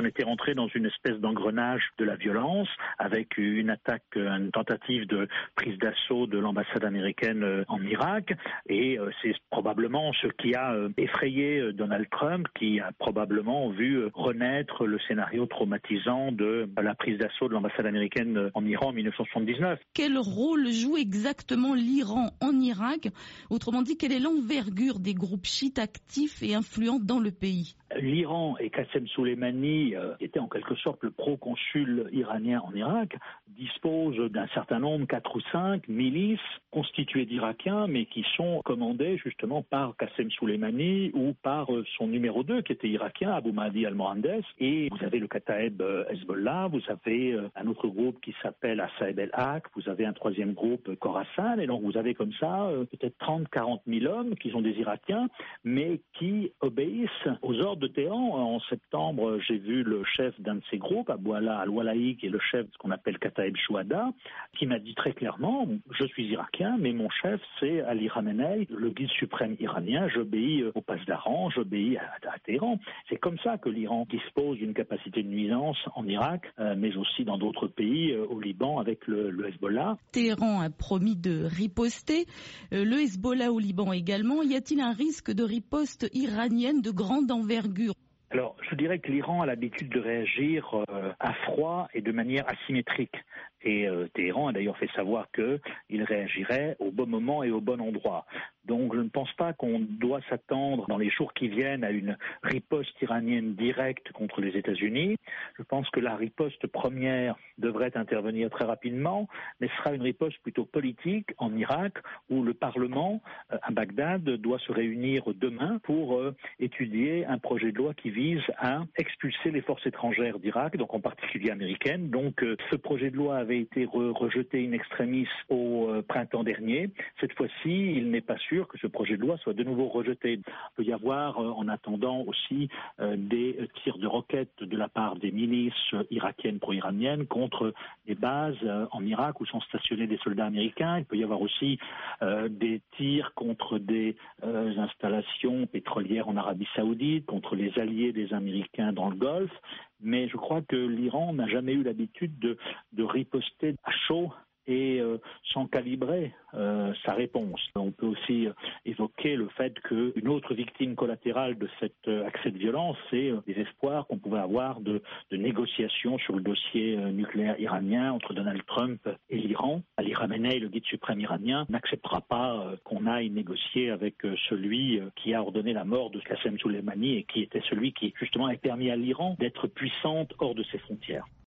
était rentré dans une espèce d'engrenage de la violence avec une tentative de prise d'assaut de l'ambassade américaine en Irak. Et c'est probablement ce qui a effrayé Donald Trump, qui a probablement vu renaître le scénario traumatisant de la prise d'assaut de l'ambassade américaine en Iran en 1979. Quel rôle joue exactement l'Iran en Irak? Autrement dit, quelle est l'envergure des groupes chiites actifs et influents dans le pays? L'Iran et Qassem Soleimani, qui était en quelque sorte le proconsul iranien en Irak, disposent d'un certain nombre, 4 ou 5 milices constituées d'Irakiens, mais qui sont commandées justement par Qassem Soleimani ou par son numéro 2, qui était irakien, Abu Mahdi al-Mohandes. Et vous avez le Kataeb Hezbollah, vous avez un autre groupe qui s'appelle Assaeb el-Haq, vous avez un troisième groupe, Khorasan, et donc vous avez comme ça peut-être 30-40 000 hommes qui sont des Irakiens, mais qui obéissent aux ordres de Téhéran. En septembre, j'ai vu le chef d'un de ces groupes, Abou Ala al-Wala'i, qui est le chef de ce qu'on appelle Kataeb Shuhada, qui m'a dit très clairement, je suis irakien, mais mon chef c'est Ali Khamenei, le guide suprême iranien, j'obéis au passe d'Aran, j'obéis à Téhéran. C'est comme ça que l'Iran dispose d'une capacité de nuisance en Irak, mais aussi dans d'autres pays, au Liban avec le Hezbollah. Téhéran a promis de riposter, le Hezbollah au Liban également. Y a-t-il un risque de riposte iranienne de grande envergure? Alors, je dirais que l'Iran a l'habitude de réagir à froid et de manière asymétrique. Et Téhéran a d'ailleurs fait savoir qu'il réagirait au bon moment et au bon endroit. Donc je ne pense pas qu'on doit s'attendre dans les jours qui viennent à une riposte iranienne directe contre les États-Unis. Je pense que la riposte première devrait intervenir très rapidement, mais ce sera une riposte plutôt politique en Irak, où le Parlement à Bagdad doit se réunir demain pour étudier un projet de loi qui vise à expulser les forces étrangères d'Irak, donc en particulier américaines. Donc ce projet de loi avait été rejeté in extremis au printemps dernier. Cette fois-ci, il n'est pas sûr que ce projet de loi soit de nouveau rejeté. Il peut y avoir en attendant aussi des tirs de roquettes de la part des milices irakiennes pro-iraniennes contre des bases en Irak où sont stationnés des soldats américains. Il peut y avoir aussi des tirs contre des installations pétrolières en Arabie Saoudite, contre les alliés des Américains dans le Golfe. Mais je crois que l'Iran n'a jamais eu l'habitude de riposter à chaud et sans calibrer sa réponse. On peut aussi évoquer le fait qu'une autre victime collatérale de cet accès de violence, c'est les espoirs qu'on pouvait avoir de négociations sur le dossier nucléaire iranien entre Donald Trump et l'Iran. Ali Khamenei, le guide suprême iranien, n'acceptera pas qu'on aille négocier avec celui qui a ordonné la mort de Qassem Soleimani et qui était celui qui justement a permis à l'Iran d'être puissante hors de ses frontières.